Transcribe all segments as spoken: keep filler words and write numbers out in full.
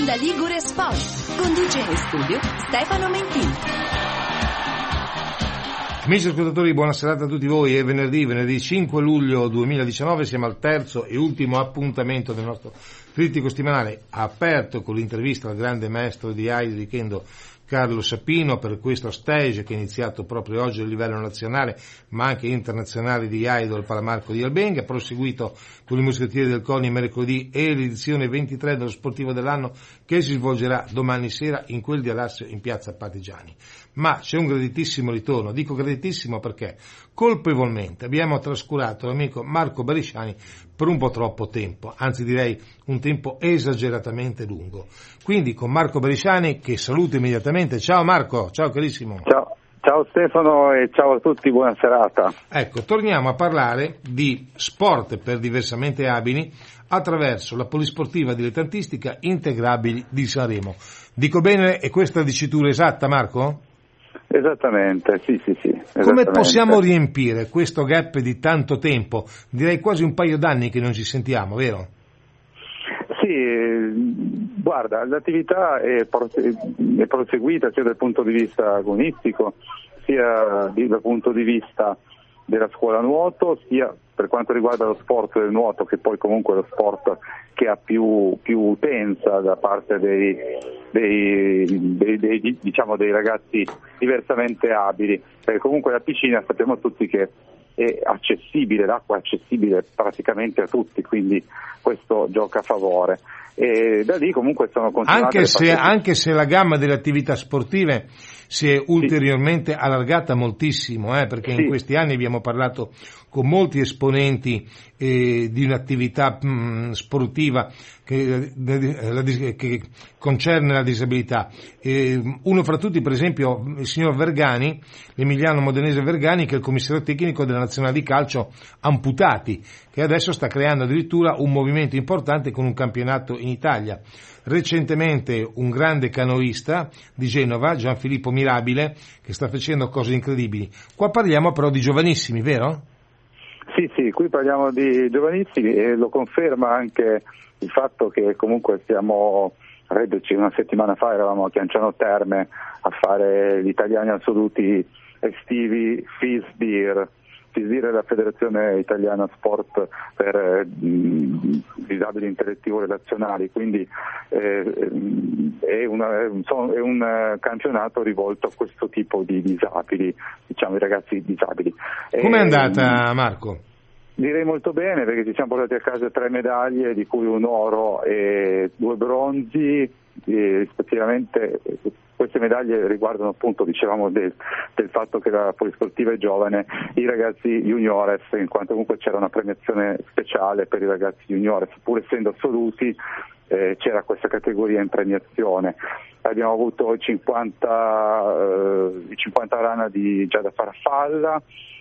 Onda Ligure Sport. Conduce in studio Stefano Mentini. Amici ascoltatori, buona serata a tutti voi. È venerdì, venerdì cinque luglio duemiladiciannove, siamo al terzo e ultimo appuntamento del nostro trittico settimanale, aperto con l'intervista al grande maestro di Aido di Kendo Carlo Sapino per questo stage che è iniziato proprio oggi a livello nazionale ma anche internazionale di Aido al Palamarco di Albenga, proseguito con le Muschettieri del Coni mercoledì e l'edizione ventitré dello Sportivo dell'anno che si svolgerà domani sera in quel di Alassio in piazza Partigiani. Ma c'è un graditissimo ritorno, dico graditissimo perché colpevolmente abbiamo trascurato l'amico Marco Barisciani per un po' troppo tempo, anzi direi un tempo esageratamente lungo. Quindi con Marco Barisciani, che saluto immediatamente. Ciao Marco, ciao carissimo. Ciao, ciao Stefano e ciao a tutti, buona serata. Ecco, torniamo a parlare di sport per diversamente abili attraverso la polisportiva dilettantistica Integrabili di Sanremo. Dico bene, è questa la dicitura esatta, Marco? Esattamente, sì, sì, sì. Come possiamo riempire questo gap di tanto tempo? Direi quasi un paio d'anni che non ci sentiamo, vero? Sì, guarda, l'attività è, è proseguita sia dal punto di vista agonistico, sia dal punto di vista della scuola nuoto, sia per quanto riguarda lo sport del nuoto, che poi comunque è lo sport che ha più, più utenza da parte dei, dei, dei, dei, diciamo dei ragazzi diversamente abili, perché comunque la piscina sappiamo tutti che è accessibile, l'acqua è accessibile praticamente a tutti, quindi questo gioca a favore. E da lì comunque sono continuate anche se, anche se la gamma delle attività sportive si è ulteriormente sì. allargata moltissimo, eh, perché sì. in questi anni abbiamo parlato con molti esponenti eh, di un'attività mh, sportiva che, la, che concerne la disabilità. Eh, uno fra tutti, per esempio, il signor Vergani, l'emiliano modenese Vergani, che è il commissario tecnico della nazionale di calcio amputati, che adesso sta creando addirittura un movimento importante con un campionato in Italia. Recentemente un grande canoista di Genova, Gianfilippo Mirabile, che sta facendo cose incredibili. Qua parliamo però di giovanissimi, vero? Sì, sì, qui parliamo di giovanissimi e lo conferma anche il fatto che comunque stiamo, reduci una settimana fa eravamo a Chianciano Terme a fare gli italiani assoluti estivi FISBIR. FISBIR è la Federazione Italiana Sport per eh, disabili intellettivo relazionali, quindi eh, è, una, è, un, è un campionato rivolto a questo tipo di disabili, diciamo i ragazzi disabili. Com'è andata, Marco? Direi molto bene, perché ci siamo portati a casa tre medaglie, di cui un oro e due bronzi, e rispettivamente. Queste medaglie riguardano appunto, dicevamo, del, del fatto che la polisportiva è giovane, i ragazzi juniores, in quanto comunque c'era una premiazione speciale per i ragazzi juniores, pur essendo assoluti eh, c'era questa categoria in premiazione. Abbiamo avuto i cinquanta, eh, i cinquanta rana di Giada Farfalla,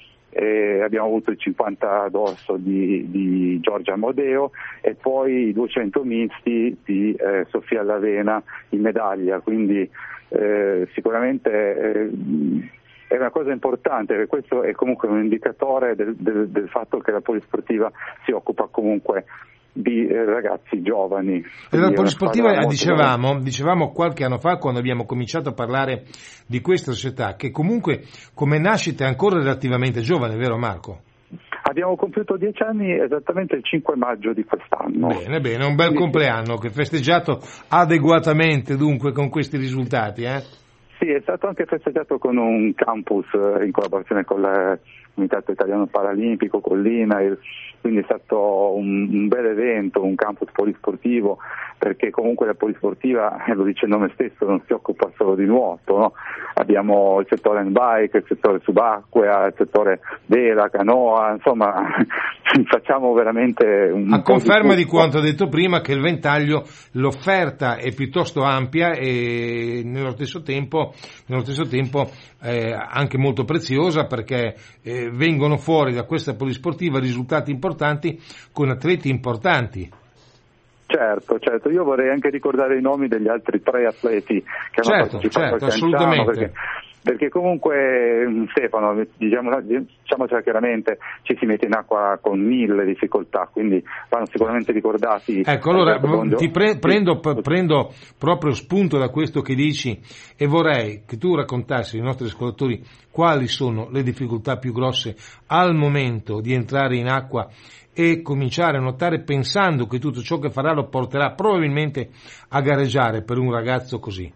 e abbiamo avuto i cinquanta dorso di, di Giorgia Amodeo e poi i duecento misti di eh, Sofia Lavena in medaglia, quindi eh, sicuramente eh, è una cosa importante, perché questo è comunque un indicatore del, del, del fatto che la polisportiva si occupa comunque di eh, ragazzi giovani. La polisportiva, dicevamo, dicevamo qualche anno fa, quando abbiamo cominciato a parlare di questa società, che comunque come nascita è ancora relativamente giovane, vero Marco? Abbiamo compiuto dieci anni esattamente il cinque maggio di quest'anno. Bene, bene, un bel Quindi, compleanno che festeggiato adeguatamente dunque con questi risultati, eh? Sì, è stato anche festeggiato con un campus in collaborazione con il Comitato Italiano Paralimpico, con l'I N A I L, quindi è stato un, un bel evento, un campus polisportivo, perché comunque la polisportiva, lo dice il nome stesso, non si occupa solo di nuoto, no? Abbiamo il settore handbike, il settore subacquea, il settore vela, canoa, insomma facciamo veramente un a po' conferma di, di quanto detto prima, che il ventaglio, l'offerta è piuttosto ampia e nello stesso tempo, nello stesso tempo eh, anche molto preziosa, perché eh, vengono fuori da questa polisportiva risultati importanti con atleti importanti. Certo, certo, io vorrei anche ricordare i nomi degli altri tre atleti che hanno certo, partecipato certo, al Canciano, assolutamente. perché perché comunque Stefano, diciamo, diciamocela chiaramente, ci si mette in acqua con mille difficoltà, quindi vanno sicuramente ricordati. Ecco, allora ti pre- prendo, prendo proprio spunto da questo che dici e vorrei che tu raccontassi ai nostri ascoltatori quali sono le difficoltà più grosse al momento di entrare in acqua e cominciare a nuotare, pensando che tutto ciò che farà lo porterà probabilmente a gareggiare per un ragazzo così.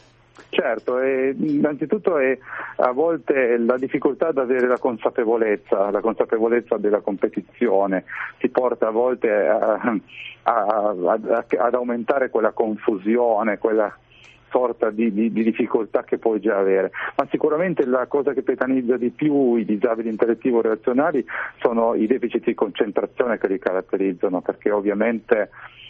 Certo, e innanzitutto è a volte la difficoltà ad avere la consapevolezza, la consapevolezza della competizione ti porta a volte a, a, a, ad aumentare quella confusione, quella sorta di, di, di difficoltà che puoi già avere, ma sicuramente la cosa che pesanizza di più i disabili intellettivo-relazionali sono i deficit di concentrazione che li caratterizzano, perché ovviamente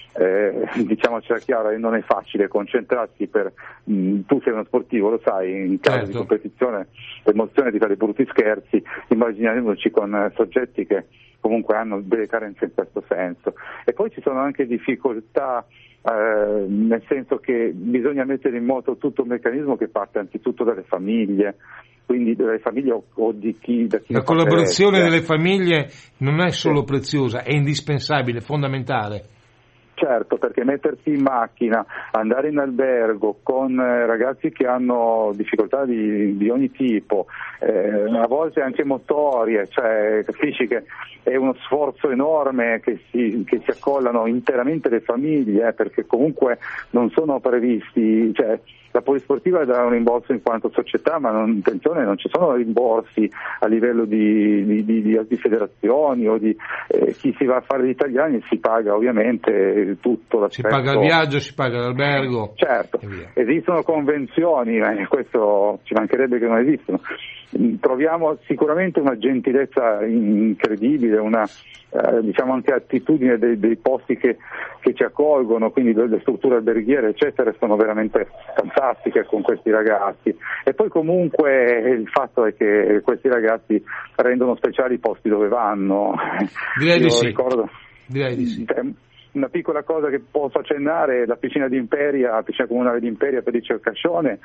Eh, diciamocela chiara, non è facile concentrarsi per mh, tu sei uno sportivo, lo sai, in caso certo. di competizione l'emozione ti fa dei brutti scherzi, immaginiamoci con eh, soggetti che comunque hanno delle carenze in questo senso. E poi ci sono anche difficoltà eh, nel senso che bisogna mettere in moto tutto un meccanismo che parte anzitutto dalle famiglie, quindi dalle famiglie o, o di chi, da chi la collaborazione delle famiglie non è solo sì. preziosa, è indispensabile, fondamentale. Certo, perché mettersi in macchina, andare in albergo con eh, ragazzi che hanno difficoltà di, di ogni tipo, eh, a volte anche motorie, cioè capisci che è uno sforzo enorme che si, che si accollano interamente le famiglie, eh, perché comunque non sono previsti, cioè la polisportiva dà un rimborso in quanto società, ma non, attenzione, non ci sono rimborsi a livello di, di, di, di, di federazioni o di eh, chi si va a fare gli italiani si paga ovviamente tutto l'aspetto. Si paga il viaggio, si paga l'albergo. Certo, esistono convenzioni, eh, questo ci mancherebbe che non esistono. Troviamo sicuramente una gentilezza incredibile, una eh, diciamo anche attitudine dei, dei posti che, che ci accolgono, quindi le strutture alberghiere eccetera sono veramente fantastiche con questi ragazzi. E poi comunque il fatto è che questi ragazzi rendono speciali i posti dove vanno. Direi Io di sì. ricordo, Direi di sì. Una piccola cosa che posso accennare è la piscina di Imperia, la piscina comunale di Imperia per il Cercascione,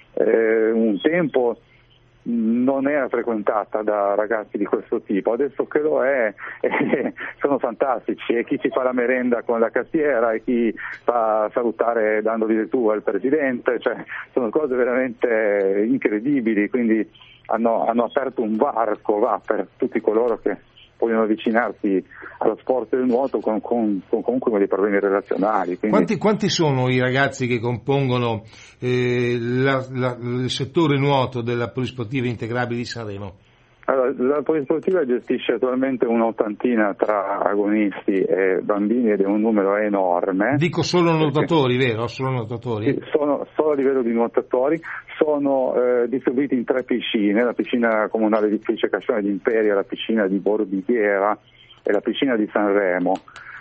eh, un tempo non era frequentata da ragazzi di questo tipo, adesso che lo è eh, sono fantastici, e chi ci fa la merenda con la cassiera e chi fa salutare dandogli del tu al presidente, cioè sono cose veramente incredibili, quindi hanno, hanno aperto un varco va, per tutti coloro che vogliono avvicinarsi allo sport del nuoto con, con, con comunque con dei problemi relazionali. Quindi... Quanti, quanti sono i ragazzi che compongono eh, la, la, il settore nuoto della Polisportiva Integrabili di Sanremo? Allora, la Polisportiva gestisce attualmente un'ottantina tra agonisti e bambini ed è un numero enorme. Dico solo nuotatori, perché... vero? Solo nuotatori? Sì, sono solo a livello di nuotatori, sono eh, distribuiti in tre piscine, la piscina comunale di Felice Cascione di Imperia, la piscina di Bordighera e la piscina di Sanremo,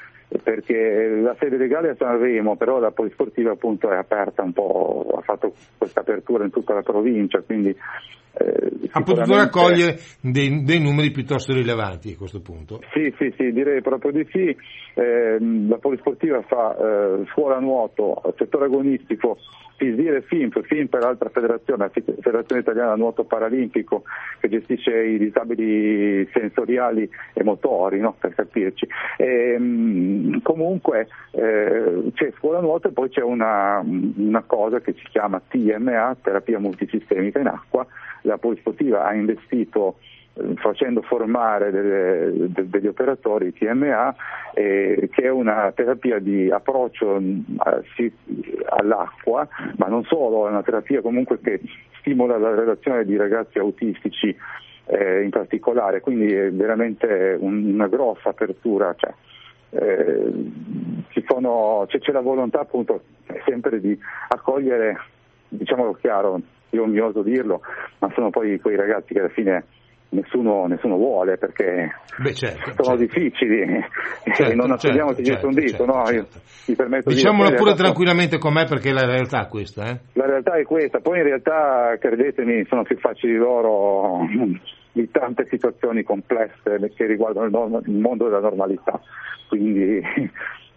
perché la sede legale è a Sanremo, però la Polisportiva appunto è aperta un po', ha fatto questa apertura in tutta la provincia, quindi eh, ha potuto raccogliere dei, dei numeri piuttosto rilevanti a questo punto. Sì, sì, sì, direi proprio di sì. Eh, la Polisportiva fa eh, scuola nuoto, settore agonistico, FISDIR e FIMP, FIMP è l'altra federazione, la Federazione Italiana Nuoto Paralimpico, che gestisce i disabili sensoriali e motori, no? Per capirci. E, mh, comunque eh, c'è scuola nuoto e poi c'è una, una cosa che si chiama T M A, terapia multisistemica in acqua. La Polisportiva ha investito facendo formare delle, de, degli operatori T M A, eh, che è una terapia di approccio eh, sì, all'acqua, ma non solo, è una terapia comunque che stimola la relazione di ragazzi autistici eh, in particolare, quindi è veramente un, una grossa apertura, cioè, eh, ci sono, c'è, c'è la volontà appunto sempre di accogliere, diciamolo chiaro, io mi oso dirlo, ma sono poi quei ragazzi che alla fine Nessuno, nessuno vuole, perché Beh, certo, sono certo. difficili certo, e non nascondiamo certo, dietro un dito, certo, no? certo. Io mi permetto Diciamola di pure realtà, tranquillamente con me, perché la realtà è questa, eh? La realtà è questa, poi in realtà, credetemi, sono più facili loro di tante situazioni complesse che riguardano il, norm- il mondo della normalità, quindi ecco,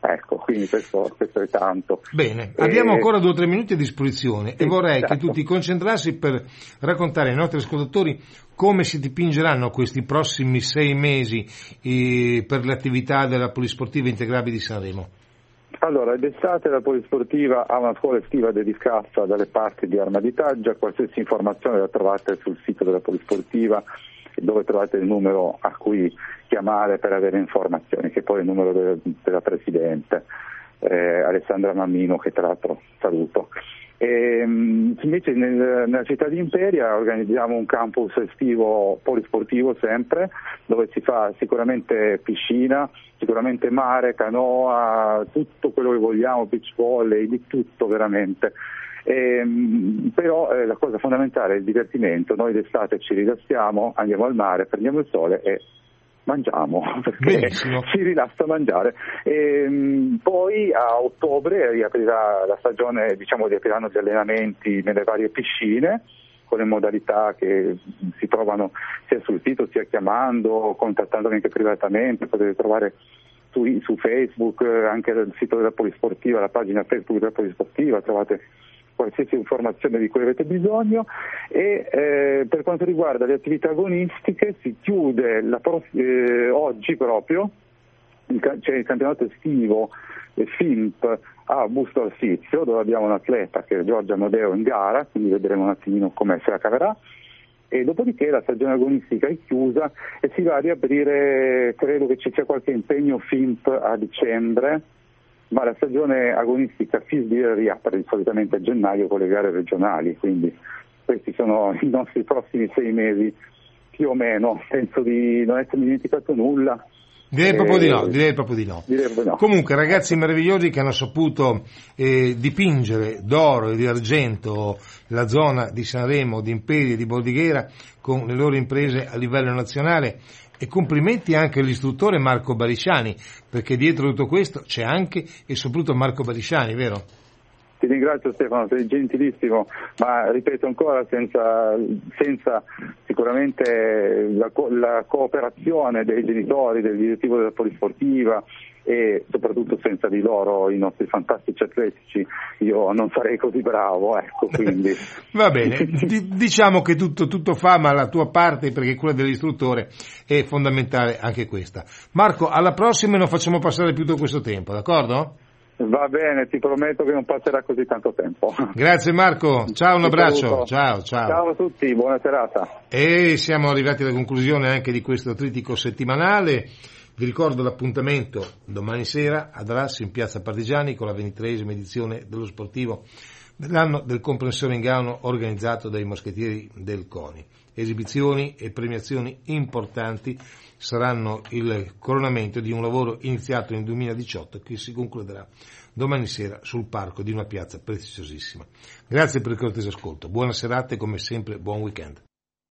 quindi questo, questo è tanto. Bene, e... abbiamo ancora due o tre minuti a disposizione, sì, e vorrei certo. che tu ti concentrassi per raccontare ai nostri ascoltatori come si dipingeranno questi prossimi sei mesi eh, per le attività della Polisportiva Integrabili di Sanremo. Allora, d'estate la Polisportiva ha una scuola estiva dedicata dalle parti di Arma di Taggia. Qualsiasi informazione la trovate sul sito della Polisportiva, dove trovate il numero a cui chiamare per avere informazioni, che poi è il numero de- della Presidente, eh, Alessandra Mammino, che tra l'altro saluto. E, invece nel, nella città di Imperia organizziamo un campus estivo polisportivo sempre, dove si fa sicuramente piscina, sicuramente mare, canoa, tutto quello che vogliamo, beach volley, di tutto veramente. E, però eh, la cosa fondamentale è il divertimento. Noi d'estate ci rilassiamo, andiamo al mare, prendiamo il sole e mangiamo, perché Benissimo. si rilassa a mangiare. E, mh, poi a ottobre riaprirà la stagione, diciamo riapriranno gli allenamenti nelle varie piscine, con le modalità che si trovano sia sul sito sia chiamando, contattandomi anche privatamente. Potete trovare su, su Facebook, anche il sito della Polisportiva, la pagina Facebook della Polisportiva, trovate qualsiasi informazione di cui avete bisogno. E eh, per quanto riguarda le attività agonistiche si chiude la pross- eh, oggi proprio il, c'è il campionato estivo eh, F I M P a Busto Arsizio, dove abbiamo un atleta che è Giorgio Amodeo in gara, quindi vedremo un attimino come se la caverà, e dopodiché la stagione agonistica è chiusa e si va a riaprire, credo che ci sia qualche impegno F I M P a dicembre, ma la stagione agonistica F I S B riapre solitamente a gennaio con le gare regionali, quindi questi sono i nostri prossimi sei mesi più o meno. Penso di non essermi dimenticato nulla. Direi eh, proprio di no, direi proprio di no. Direi proprio no. Comunque ragazzi meravigliosi che hanno saputo eh, dipingere d'oro e di argento la zona di Sanremo, di Imperia e di Bordighera con le loro imprese a livello nazionale. E complimenti anche all'istruttore Marco Barisciani, perché dietro tutto questo c'è anche e soprattutto Marco Barisciani, vero? Ti ringrazio Stefano, sei gentilissimo, ma ripeto ancora, senza, senza sicuramente la, la cooperazione dei genitori, del direttivo della Polisportiva e soprattutto senza di loro, i nostri fantastici atletici, io non sarei così bravo, ecco, quindi. Va bene, D- diciamo che tutto, tutto fa, ma la tua parte, perché quella dell'istruttore è fondamentale anche questa. Marco, alla prossima e non facciamo passare più tutto questo tempo, d'accordo? Va bene, ti prometto che non passerà così tanto tempo. Grazie Marco, ciao, un Ti abbraccio, saluto. ciao, ciao. Ciao a tutti, buona serata. E siamo arrivati alla conclusione anche di questo tritico settimanale. Vi ricordo l'appuntamento domani sera ad Arras in Piazza Partigiani con la ventitreesima edizione dello sportivo dell'anno del comprensore in Gauno organizzato dai moschettieri del CONI. Esibizioni e premiazioni importanti saranno il coronamento di un lavoro iniziato nel duemiladiciotto che si concluderà domani sera sul parco di una piazza preziosissima. Grazie per il cortese ascolto, buona serata e come sempre buon weekend.